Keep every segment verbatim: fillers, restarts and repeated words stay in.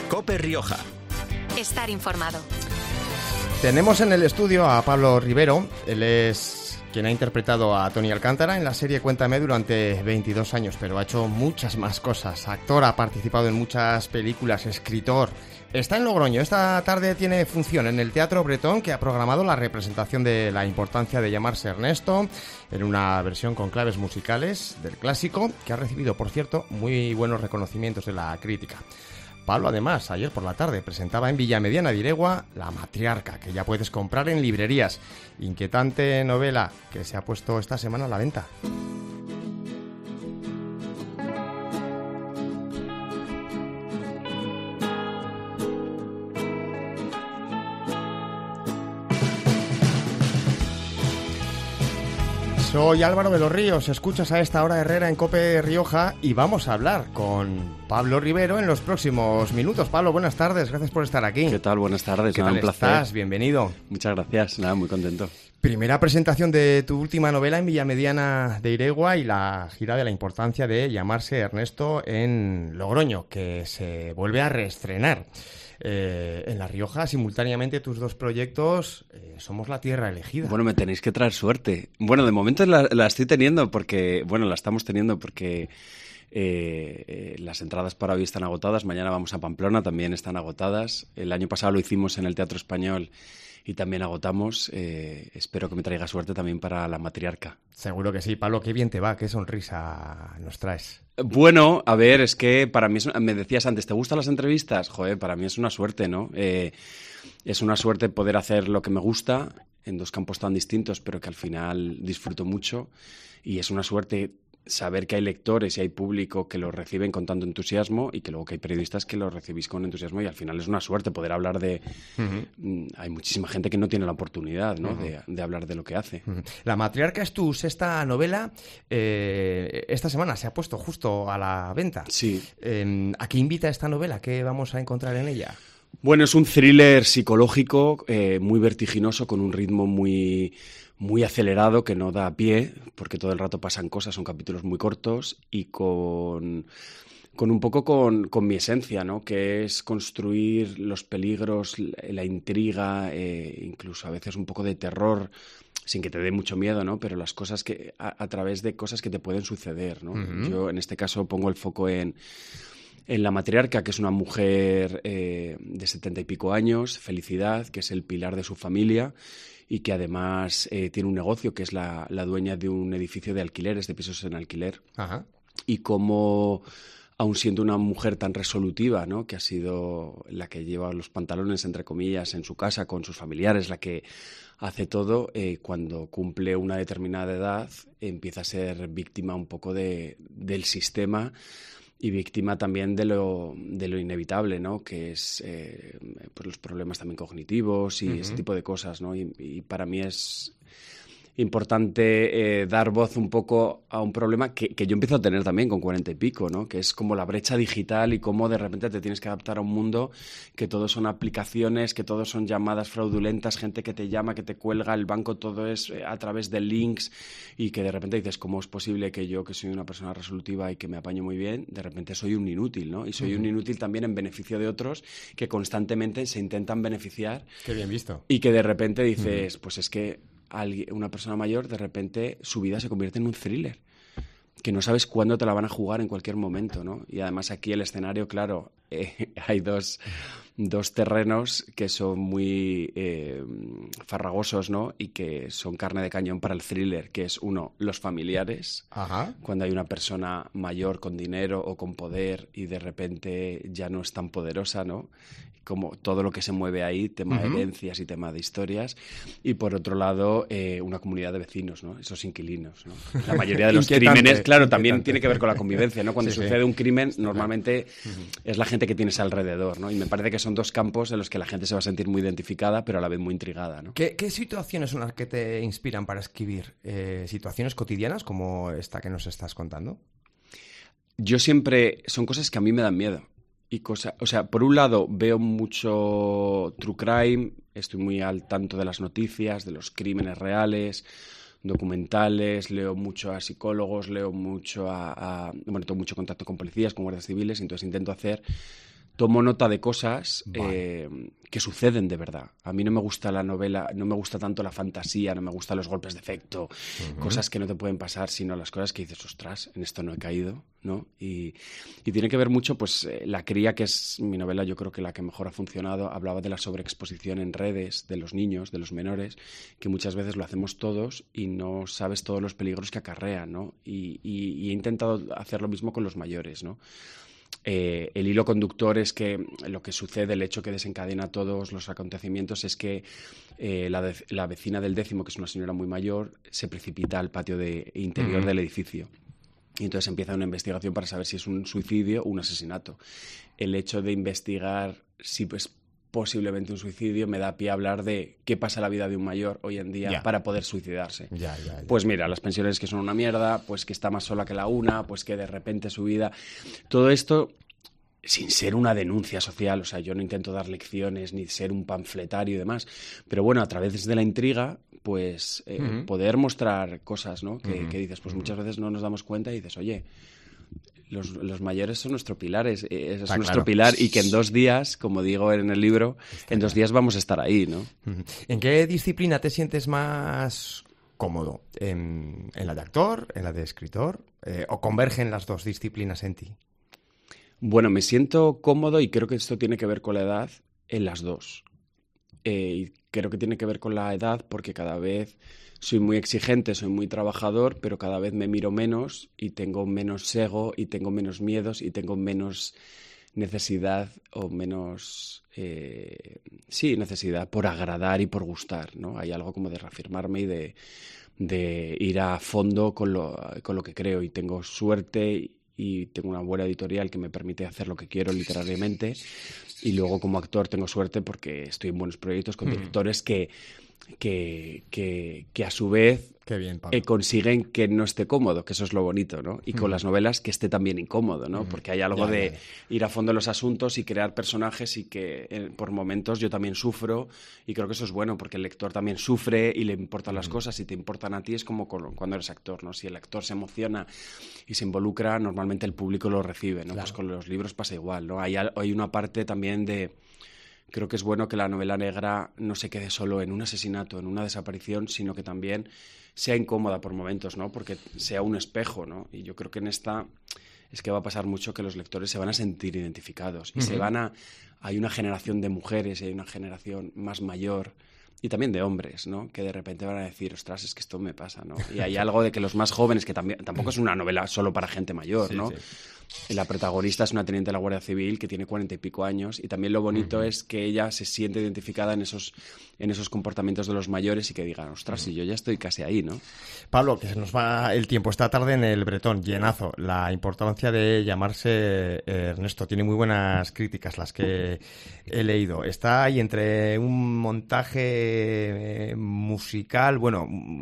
COPE Rioja. Estar informado. Tenemos en el estudio a Pablo Rivero. Él es quien ha interpretado a Tony Alcántara en la serie Cuéntame durante veintidós años, pero ha hecho muchas más cosas. Actor, ha participado en muchas películas, escritor. Está en Logroño. Esta tarde tiene función en el Teatro Bretón, que ha programado la representación de La importancia de llamarse Ernesto, en una versión con claves musicales del clásico, que ha recibido, por cierto, muy buenos reconocimientos de la crítica. Pablo, además, ayer por la tarde presentaba en Villamediana de Iregua La matriarca, que ya puedes comprar en librerías. Inquietante novela que se ha puesto esta semana a la venta. Soy Álvaro de los Ríos, escuchas a esta hora Herrera en COPE Rioja y vamos a hablar con Pablo Rivero en los próximos minutos. Pablo, buenas tardes, gracias por estar aquí. ¿Qué tal? Buenas tardes, ¿Qué nada, tal un placer. estás? Bienvenido. Muchas gracias, nada, muy contento. Primera presentación de tu última novela en Villamediana de Iregua y la gira de La importancia de llamarse Ernesto en Logroño, que se vuelve a reestrenar. Eh, en La Rioja, simultáneamente tus dos proyectos, eh, Somos la tierra elegida. Bueno, me tenéis que traer suerte. Bueno, de momento la, la estoy teniendo porque, bueno, la estamos teniendo porque eh, eh, las entradas para hoy están agotadas, mañana vamos a Pamplona, también están agotadas. El año pasado lo hicimos en el Teatro Español y también agotamos. Eh, espero que me traiga suerte también para La matriarca. Seguro que sí, Pablo, qué bien te va, qué sonrisa nos traes. Bueno, a ver, es que para mí, es, me decías antes, ¿te gustan las entrevistas? Joder, para mí es una suerte, ¿no? Eh, es una suerte poder hacer lo que me gusta en dos campos tan distintos, pero que al final disfruto mucho. Y es una suerte saber que hay lectores y hay público que lo reciben con tanto entusiasmo y que luego que hay periodistas que lo recibís con entusiasmo y al final es una suerte poder hablar de... Uh-huh. Hay muchísima gente que no tiene la oportunidad, ¿no? Uh-huh. de, de hablar de lo que hace. Uh-huh. La matriarca es tu sexta novela. Eh, esta semana se ha puesto justo a la venta. Sí. Eh, ¿A qué invita esta novela? ¿Qué vamos a encontrar en ella? Bueno, es un thriller psicológico eh, muy vertiginoso, con un ritmo muy... muy acelerado, que no da pie, porque todo el rato pasan cosas, son capítulos muy cortos y con, con un poco con, con mi esencia, ¿no? Que es construir los peligros, la intriga, eh, incluso a veces un poco de terror, sin que te dé mucho miedo, ¿no? Pero las cosas que, a, a través de cosas que te pueden suceder, ¿no? Uh-huh. Yo en este caso pongo el foco en... en la matriarca, que es una mujer eh, de setenta y pico años, Felicidad, que es el pilar de su familia y que además eh, tiene un negocio, que es la, la dueña de un edificio de alquileres, de pisos en alquiler. Ajá. Y cómo, aun siendo una mujer tan resolutiva, ¿no? Que ha sido la que lleva los pantalones, entre comillas, en su casa con sus familiares, la que hace todo, eh, cuando cumple una determinada edad empieza a ser víctima un poco de, del sistema y víctima también de lo, de lo inevitable, ¿no? Que es eh, pues los problemas también cognitivos y uh-huh. ese tipo de cosas, ¿no? Y, y para mí es importante eh, dar voz un poco a un problema que, que yo empiezo a tener también con cuarenta y pico, ¿no? Que es como la brecha digital y cómo de repente te tienes que adaptar a un mundo que todos son aplicaciones, que todos son llamadas fraudulentas, gente que te llama, que te cuelga, el banco todo es a través de links y que de repente dices, ¿cómo es posible que yo, que soy una persona resolutiva y que me apaño muy bien, de repente soy un inútil, ¿no? Y soy uh-huh. un inútil también en beneficio de otros que constantemente se intentan beneficiar. Qué bien visto. Y que de repente dices, uh-huh. pues es que una persona mayor, de repente su vida se convierte en un thriller que no sabes cuándo te la van a jugar en cualquier momento, ¿no? Y además aquí el escenario, claro, eh, hay dos, dos terrenos que son muy eh, farragosos, ¿no? Y que son carne de cañón para el thriller, que es uno, los familiares. Ajá. Cuando hay una persona mayor con dinero o con poder y de repente ya no es tan poderosa, ¿no? Como todo lo que se mueve ahí, tema uh-huh. de herencias y tema de historias. Y por otro lado, eh, una comunidad de vecinos, ¿no? Esos inquilinos, ¿no? La mayoría de los crímenes, claro, también tiene que ver con la convivencia, ¿no? Cuando sí, sucede sí. un crimen, normalmente uh-huh. es la gente que tienes alrededor, ¿no? Y me parece que son dos campos en los que la gente se va a sentir muy identificada, pero a la vez muy intrigada, ¿no? ¿Qué, qué situaciones son las que te inspiran para escribir? Eh, ¿Situaciones cotidianas como esta que nos estás contando? Yo siempre... Son cosas que a mí me dan miedo. Y cosa, o sea, por un lado veo mucho true crime, estoy muy al tanto de las noticias, de los crímenes reales, documentales, leo mucho a psicólogos, leo mucho a, a bueno, tengo mucho contacto con policías, con guardias civiles, entonces intento hacer tomo nota de cosas Vale. eh, que suceden de verdad. A mí no me gusta la novela, no me gusta tanto la fantasía, no me gustan los golpes de efecto, uh-huh. cosas que no te pueden pasar, sino las cosas que dices, ostras, en esto no he caído, ¿no? Y, y tiene que ver mucho, pues, eh, La cría, que es mi novela, yo creo que la que mejor ha funcionado, hablaba de la sobreexposición en redes de los niños, de los menores, que muchas veces lo hacemos todos y no sabes todos los peligros que acarrean, ¿no? Y, y, y he intentado hacer lo mismo con los mayores, ¿no? Eh, el hilo conductor es que lo que sucede, el hecho que desencadena todos los acontecimientos es que eh, la, de, la vecina del décimo, que es una señora muy mayor, se precipita al patio de, interior uh-huh. del edificio. Y entonces empieza una investigación para saber si es un suicidio o un asesinato. El hecho de investigar si pues, posiblemente un suicidio me da pie a hablar de qué pasa en la vida de un mayor hoy en día yeah. para poder suicidarse. Yeah, yeah, yeah. Pues mira, las pensiones que son una mierda, pues que está más sola que la una, pues que de repente su vida... Todo esto sin ser una denuncia social, o sea, yo no intento dar lecciones ni ser un panfletario y demás, pero bueno, a través de la intriga, pues eh, uh-huh. poder mostrar cosas, ¿no? Que, uh-huh. que dices, pues uh-huh. muchas veces no nos damos cuenta y dices, oye... Los, los mayores son nuestro pilar, es, es Está nuestro claro. pilar y que en dos días, como digo en el libro, Está en dos días vamos a estar ahí, ¿no? ¿En qué disciplina te sientes más cómodo? ¿En, en la de actor, en la de escritor? Eh, ¿O convergen las dos disciplinas en ti? Bueno, me siento cómodo y creo que esto tiene que ver con la edad en las dos. Eh, y creo que tiene que ver con la edad porque cada vez... Soy muy exigente, soy muy trabajador, pero cada vez me miro menos y tengo menos ego y tengo menos miedos y tengo menos necesidad o menos, eh, sí, necesidad por agradar y por gustar, ¿no? Hay algo como de reafirmarme y de, de ir a fondo con lo, con lo que creo y tengo suerte y tengo una buena editorial que me permite hacer lo que quiero literariamente y luego como actor tengo suerte porque estoy en buenos proyectos con directores que... Que, que, que a su vez Qué bien, eh, consiguen que no esté cómodo, que eso es lo bonito, ¿no? Y con mm. las novelas que esté también incómodo, ¿no? Mm. Porque hay algo ya, de ya. ir a fondo en los asuntos y crear personajes y que eh, por momentos yo también sufro y creo que eso es bueno porque el lector también sufre y le importan mm. las cosas y te importan a ti, es como con, cuando eres actor, ¿no? Si el actor se emociona y se involucra, normalmente el público lo recibe, ¿no? Claro. Pues con los libros pasa igual, ¿no? Hay, hay una parte también de... Creo que es bueno que la novela negra no se quede solo en un asesinato, en una desaparición, sino que también sea incómoda por momentos, ¿no? Porque sea un espejo, ¿no? Y yo creo que en esta es que va a pasar mucho que los lectores se van a sentir identificados y uh-huh. se van a... Hay una generación de mujeres y hay una generación más mayor y también de hombres, ¿no? Que de repente van a decir, ostras, es que esto me pasa, ¿no? Y hay algo de que los más jóvenes, que también tampoco es una novela solo para gente mayor, sí, ¿no? Sí. La protagonista es una teniente de la Guardia Civil que tiene cuarenta y pico años y también lo bonito uh-huh. es que ella se siente identificada en esos, en esos comportamientos de los mayores y que digan, ostras, si uh-huh. yo ya estoy casi ahí, ¿no? Pablo, que se nos va el tiempo. Esta tarde en el Bretón, llenazo. La importancia de llamarse eh, Ernesto. Tiene muy buenas críticas las que he leído. Está ahí entre un montaje eh, musical, bueno,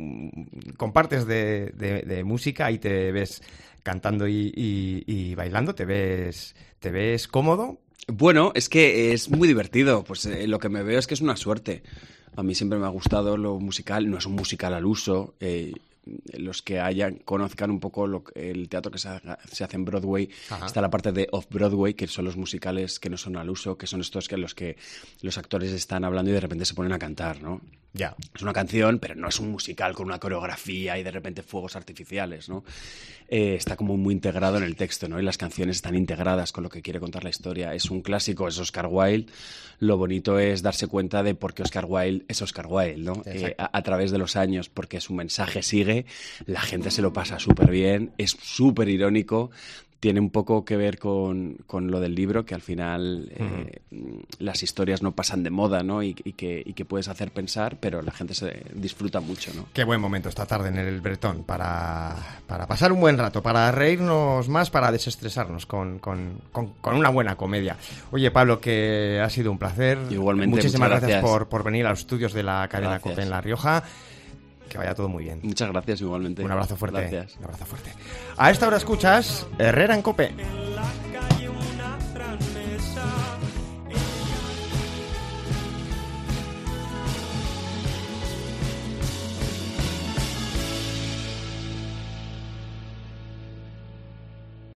con partes de, de, de música y te ves... cantando y, y, y bailando, ¿te ves, te ves cómodo? Bueno, es que es muy divertido, pues eh, lo que me veo es que es una suerte. A mí siempre me ha gustado lo musical, no es un musical al uso, eh, los que hayan conozcan un poco lo, el teatro que se, haga, se hace en Broadway, Ajá. está la parte de Off-Broadway, que son los musicales que no son al uso, que son estos que los que los actores están hablando y de repente se ponen a cantar, ¿no? Ya. Es una canción, pero no es un musical con una coreografía y de repente fuegos artificiales, ¿no? Eh, está como muy integrado en el texto, ¿no? Y las canciones están integradas con lo que quiere contar la historia. Es un clásico, es Oscar Wilde. Lo bonito es darse cuenta de por qué Oscar Wilde es Oscar Wilde, ¿no? Eh, a, a través de los años, porque su mensaje sigue, la gente se lo pasa súper bien, es súper irónico. Tiene un poco que ver con, con lo del libro, que al final eh, uh-huh. las historias no pasan de moda, ¿no? Y, y, que, y que puedes hacer pensar, pero la gente se disfruta mucho, ¿no? Qué buen momento esta tarde en el Bretón para, para pasar un buen rato, para reírnos más, para desestresarnos con, con, con, con una buena comedia. Oye, Pablo, que ha sido un placer. Igualmente, muchísimas gracias, gracias por, por venir a los estudios de la cadena gracias. COPE en La Rioja. Que vaya todo muy bien. Muchas gracias igualmente. Un abrazo fuerte. Gracias. Un abrazo fuerte. A esta hora escuchas Herrera en COPE.